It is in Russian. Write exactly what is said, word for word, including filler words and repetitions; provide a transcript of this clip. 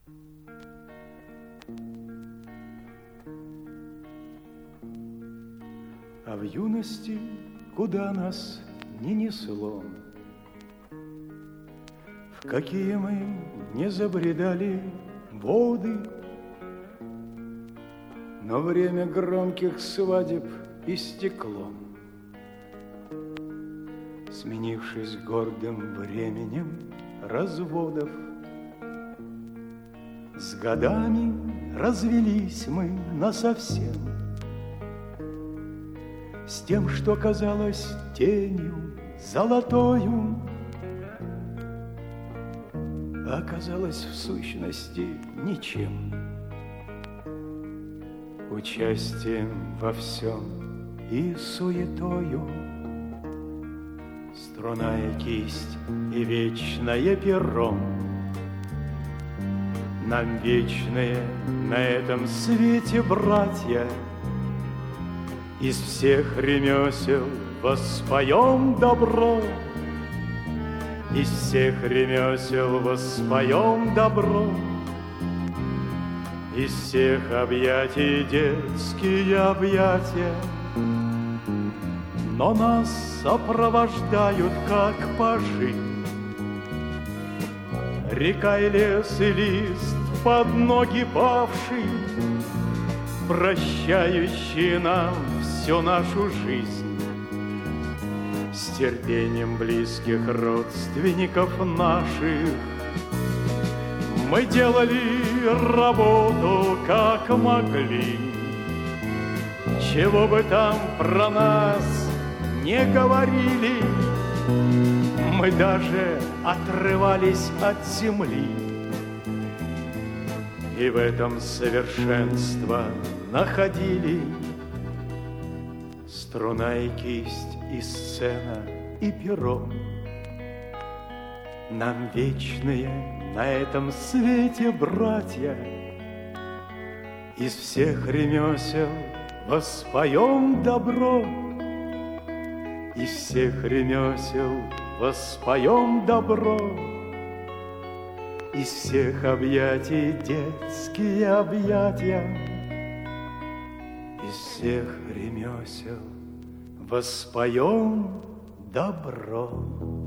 А в юности, куда нас не несло, в какие мы не забредали воды, но время громких свадеб истекло, сменившись гордым временем разводов. С годами развелись мы насовсем, с тем, что казалось тенью золотою, оказалось в сущности ничем. Участием во всем и суетою, струная кисть и вечное перо, нам вечные на этом свете братья, из всех ремесел воспоем добро, из всех ремесел воспоем добро, из всех объятий детские объятия. Но нас сопровождают, как пажи, река и лес и лист под ноги павший, прощающие нам всю нашу жизнь, с терпением близких родственников наших. Мы делали работу, как могли, чего бы там про нас не говорили, мы даже отрывались от земли. И в этом совершенство находили. Струна и кисть, и сцена, и перо, нам вечные на этом свете братья, из всех ремесел воспоем добро, из всех ремесел воспоем добро, из всех объятий детские объятия, из всех ремесел воспоем добро.